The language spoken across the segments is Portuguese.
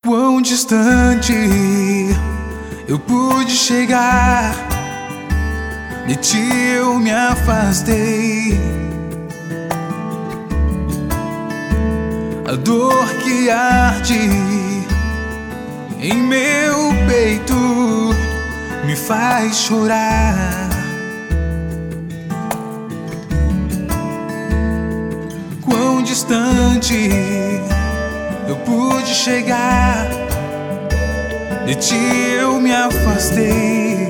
Quão distante eu pude chegar, de ti eu me afastei. A dor que arde em meu peito me faz chorar. Quão distante eu pude chegar, de ti eu me afastei.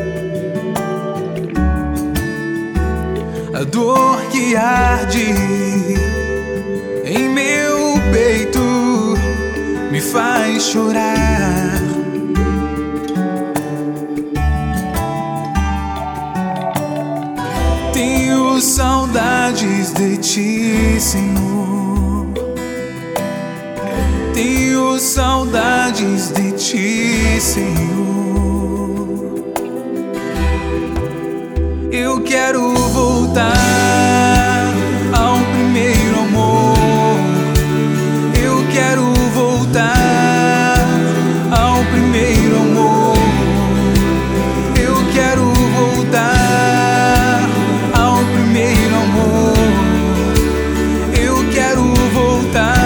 A dor que arde em meu peito me faz chorar. Tenho saudades de ti, Senhor. Tenho saudades de ti, Senhor. Eu quero voltar ao primeiro amor. Eu quero voltar ao primeiro amor. Eu quero voltar ao primeiro amor. Eu quero voltar.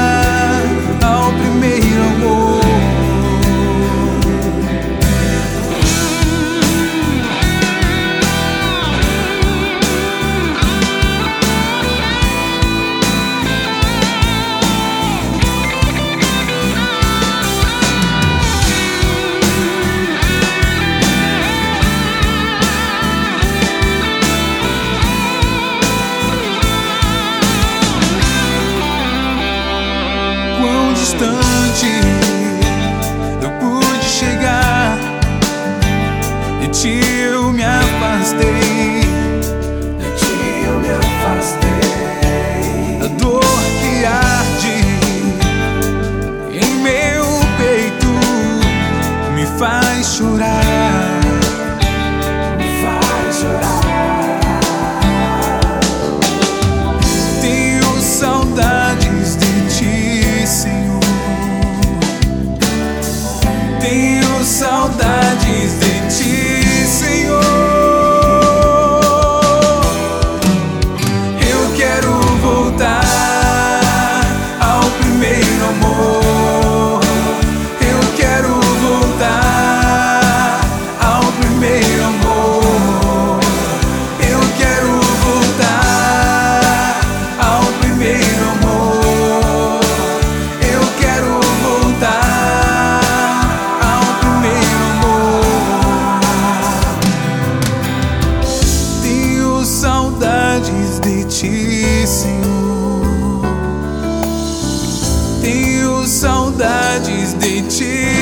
Distante eu pude chegar, de ti eu me afastei. De ti eu me afastei. A dor que arde em meu peito me faz chorar. Me faz chorar. Tenho saudades de ti, Senhor. Tenho saudades de ti, Senhor. Eu quero voltar ao primeiro amor. Eu quero voltar ao primeiro amor. Eu quero voltar ao primeiro amor. Eu quero voltar. Saudades de ti, Senhor. Tenho saudades de ti.